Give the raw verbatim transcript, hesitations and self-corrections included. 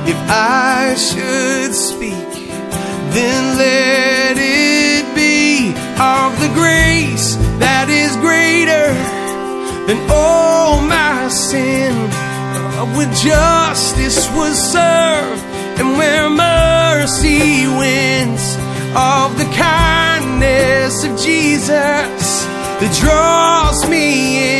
If I should speak, then let it be of the grace that is greater than all my sin, where justice was served and where mercy wins, of the kindness of Jesus that draws me in.